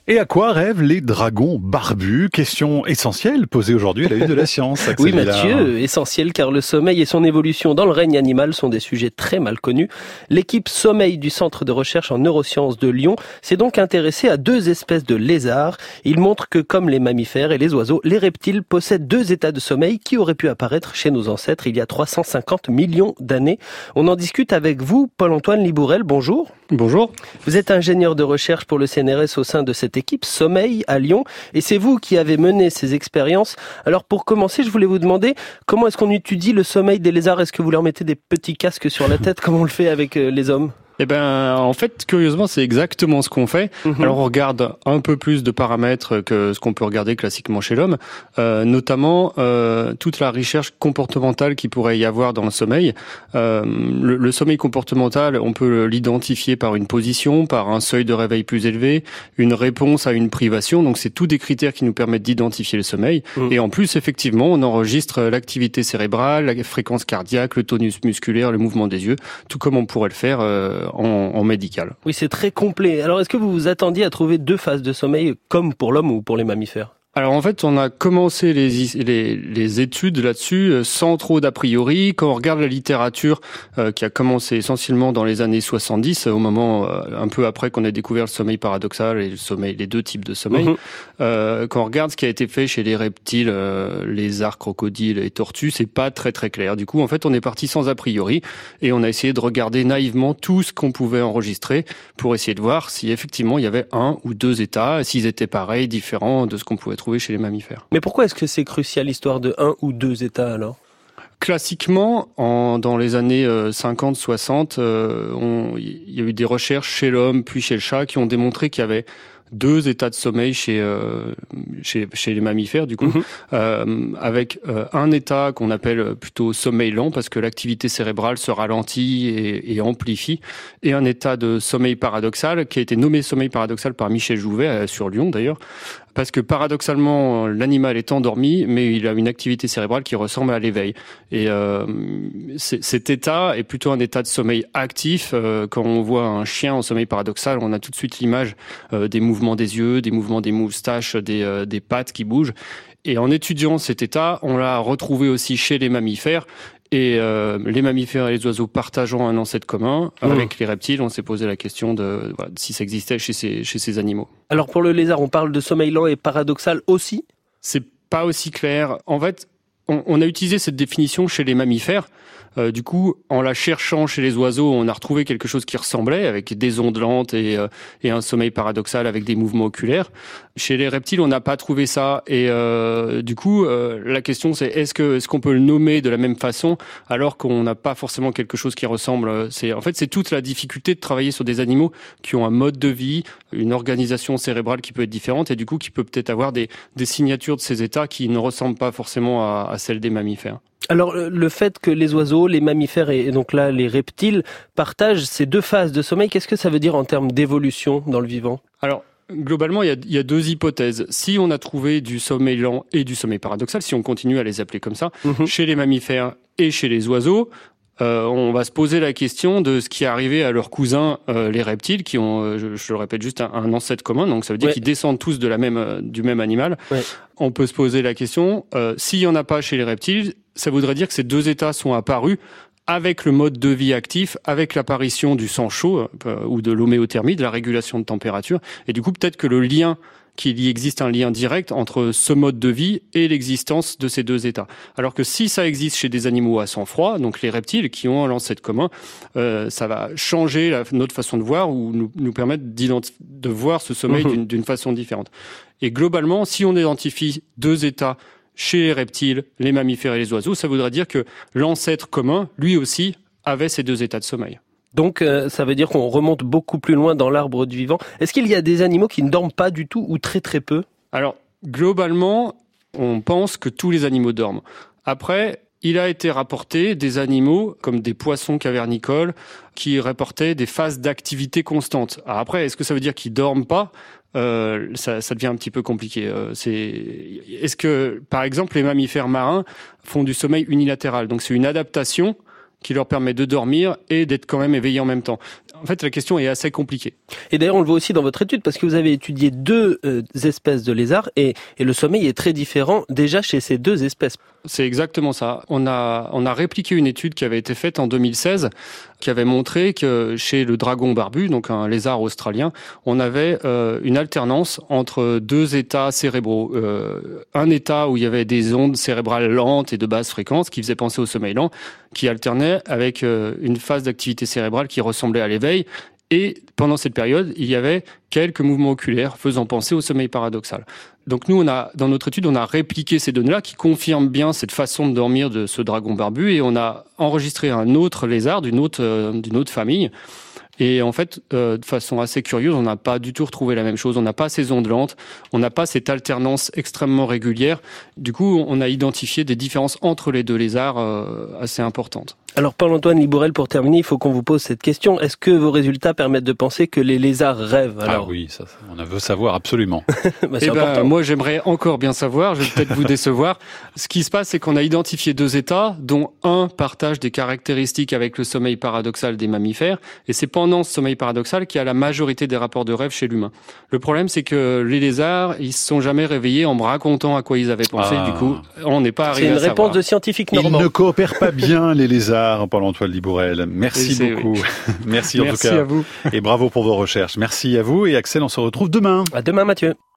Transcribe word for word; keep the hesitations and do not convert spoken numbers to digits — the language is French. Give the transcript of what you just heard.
Et à quoi rêvent les dragons barbus? Question essentielle posée aujourd'hui à la une de la science. Oui Mathieu, essentiel car le sommeil et son évolution dans le règne animal sont des sujets très mal connus. L'équipe sommeil du Centre de recherche en neurosciences de Lyon s'est donc intéressée à deux espèces de lézards. Il montre que comme les mammifères et les oiseaux, les reptiles possèdent deux états de sommeil qui auraient pu apparaître chez nos ancêtres il y a trois cent cinquante millions d'années. On en discute avec vous, Paul-Antoine Libourel, bonjour. Bonjour. Vous êtes ingénieur de recherche pour le C N R S au sein de cette équipe Sommeil à Lyon et c'est vous qui avez mené ces expériences. Alors pour commencer, je voulais vous demander comment est-ce qu'on étudie le sommeil des lézards? Est-ce que vous leur mettez des petits casques sur la tête comme on le fait avec les hommes? Eh ben, en fait, curieusement, c'est exactement ce qu'on fait. Mmh. Alors, on regarde un peu plus de paramètres que ce qu'on peut regarder classiquement chez l'homme, euh, notamment euh, toute la recherche comportementale qu'il pourrait y avoir dans le sommeil. Euh, le, le sommeil comportemental, on peut l'identifier par une position, par un seuil de réveil plus élevé, une réponse à une privation. Donc, c'est tous des critères qui nous permettent d'identifier le sommeil. Mmh. Et en plus, effectivement, on enregistre l'activité cérébrale, la fréquence cardiaque, le tonus musculaire, le mouvement des yeux, tout comme on pourrait le faire euh, En, en médical. Oui, c'est très complet. Alors, est-ce que vous vous attendiez à trouver deux phases de sommeil comme pour l'homme ou pour les mammifères ? Alors en fait, on a commencé les, les, les études là-dessus sans trop d'a priori. Quand on regarde la littérature euh, qui a commencé essentiellement dans les années soixante-dix, au moment euh, un peu après qu'on ait découvert le sommeil paradoxal et le sommeil, les deux types de sommeil, mmh. euh, quand on regarde ce qui a été fait chez les reptiles, euh, lézards, crocodiles et tortues, c'est pas très très clair. Du coup, en fait, on est parti sans a priori et on a essayé de regarder naïvement tout ce qu'on pouvait enregistrer pour essayer de voir si effectivement il y avait un ou deux états, s'ils étaient pareils, différents de ce qu'on pouvait trouver chez les mammifères. Mais pourquoi est-ce que c'est crucial l'histoire de un ou deux états alors ? Classiquement, en, dans les années cinquante soixante, euh, il y a eu des recherches chez l'homme puis chez le chat qui ont démontré qu'il y avait deux états de sommeil chez euh, chez, chez les mammifères du coup, mmh. euh, avec euh, un état qu'on appelle plutôt sommeil lent parce que l'activité cérébrale se ralentit et, et amplifie, et un état de sommeil paradoxal qui a été nommé sommeil paradoxal par Michel Jouvet euh, sur Lyon d'ailleurs. Parce que paradoxalement, l'animal est endormi, mais il a une activité cérébrale qui ressemble à l'éveil. Et euh, cet état est plutôt un état de sommeil actif. Euh, quand on voit un chien en sommeil paradoxal, on a tout de suite l'image euh, des mouvements des yeux, des mouvements des moustaches, des, euh, des pattes qui bougent. Et en étudiant cet état, on l'a retrouvé aussi chez les mammifères. Et euh, les mammifères et les oiseaux partageant un ancêtre commun, mmh. avec les reptiles, on s'est posé la question de voilà, si ça existait chez ces, chez ces animaux. Alors pour le lézard, on parle de sommeil lent et paradoxal aussi ? C'est pas aussi clair. En fait, on, on a utilisé cette définition chez les mammifères. Euh, du coup, en la cherchant chez les oiseaux, on a retrouvé quelque chose qui ressemblait, avec des ondes lentes et, euh, et un sommeil paradoxal avec des mouvements oculaires. Chez les reptiles, on n'a pas trouvé ça. Et euh, du coup, euh, la question c'est est-ce que est-ce qu'on peut le nommer de la même façon alors qu'on n'a pas forcément quelque chose qui ressemble. C'est en fait c'est toute la difficulté de travailler sur des animaux qui ont un mode de vie, une organisation cérébrale qui peut être différente et du coup qui peut peut-être avoir des, des signatures de ces états qui ne ressemblent pas forcément à, à celles des mammifères. Alors le fait que les oiseaux, les mammifères et donc là les reptiles partagent ces deux phases de sommeil, qu'est-ce que ça veut dire en termes d'évolution dans le vivant ? Alors globalement, il y a, il y a deux hypothèses. Si on a trouvé du sommeil lent et du sommeil paradoxal, si on continue à les appeler comme ça, mmh. chez les mammifères et chez les oiseaux, Euh, on va se poser la question de ce qui est arrivé à leurs cousins, euh, les reptiles, qui ont, euh, je, je le répète, juste un, un ancêtre commun. Donc ça veut dire ouais. qu'ils descendent tous de la même, euh, du même animal. Ouais. On peut se poser la question, euh, s'il y en a pas chez les reptiles, ça voudrait dire que ces deux états sont apparus avec le mode de vie actif, avec l'apparition du sang chaud euh, ou de l'homéothermie, de la régulation de température. Et du coup, peut-être que le lien qu'il y existe un lien direct entre ce mode de vie et l'existence de ces deux états. Alors que si ça existe chez des animaux à sang froid, donc les reptiles qui ont un ancêtre commun, euh, ça va changer la, notre façon de voir ou nous, nous permettre de voir ce sommeil mmh. d'une, d'une façon différente. Et globalement, si on identifie deux états chez les reptiles, les mammifères et les oiseaux, ça voudrait dire que l'ancêtre commun, lui aussi, avait ces deux états de sommeil. Donc euh, ça veut dire qu'on remonte beaucoup plus loin dans l'arbre du vivant. Est-ce qu'il y a des animaux qui ne dorment pas du tout ou très très peu ? Alors globalement, on pense que tous les animaux dorment. Après, il a été rapporté des animaux comme des poissons cavernicoles qui rapportaient des phases d'activité constante. Alors après, est-ce que ça veut dire qu'ils dorment pas ? Euh, ça, ça devient un petit peu compliqué. Euh, c'est... Est-ce que, par exemple, les mammifères marins font du sommeil unilatéral ? Donc c'est une adaptation qui leur permet de dormir et d'être quand même éveillés en même temps. En fait, la question est assez compliquée. Et d'ailleurs, on le voit aussi dans votre étude, parce que vous avez étudié deux euh, espèces de lézards, et, et le sommeil est très différent déjà chez ces deux espèces. C'est exactement ça. On a, on a répliqué une étude qui avait été faite en deux mille seize, qui avait montré que chez le dragon barbu, donc un lézard australien, on avait euh, une alternance entre deux états cérébraux. Euh, un état où il y avait des ondes cérébrales lentes et de basse fréquence, qui faisaient penser au sommeil lent, qui alternait avec euh, une phase d'activité cérébrale qui ressemblait à l'éveil. Et pendant cette période, il y avait quelques mouvements oculaires faisant penser au sommeil paradoxal. Donc nous, on a, dans notre étude, on a répliqué ces données-là qui confirment bien cette façon de dormir de ce dragon barbu, et on a enregistré un autre lézard d'une autre, euh, d'une autre famille. Et en fait, euh, de façon assez curieuse, on n'a pas du tout retrouvé la même chose. On n'a pas ces ondes lentes, on n'a pas cette alternance extrêmement régulière. Du coup, on a identifié des différences entre les deux lézards euh, assez importantes. Alors Paul-Antoine Libourel, pour terminer, il faut qu'on vous pose cette question. Est-ce que vos résultats permettent de penser que les lézards rêvent? Alors... Ah oui, ça, on veut savoir absolument. bah, c'est eh important. Ben, moi, j'aimerais encore bien savoir, je vais peut-être vous décevoir. Ce qui se passe, c'est qu'on a identifié deux états, dont un partage des caractéristiques avec le sommeil paradoxal des mammifères, et c'est pendant ce sommeil paradoxal qu'il y a la majorité des rapports de rêve chez l'humain. Le problème, c'est que les lézards, ils se sont jamais réveillés en me racontant à quoi ils avaient pensé. Ah. Du coup, on n'est pas arrivé à savoir. C'est une réponse savoir. de scientifique Ils normand. ne coopèrent pas bien, les lézards, Paul-Antoine Libourel. Merci C'est, beaucoup. oui. Merci en Merci tout cas. à vous. Et bravo pour vos recherches. Merci à vous. Et Axel, on se retrouve demain. À demain, Mathieu.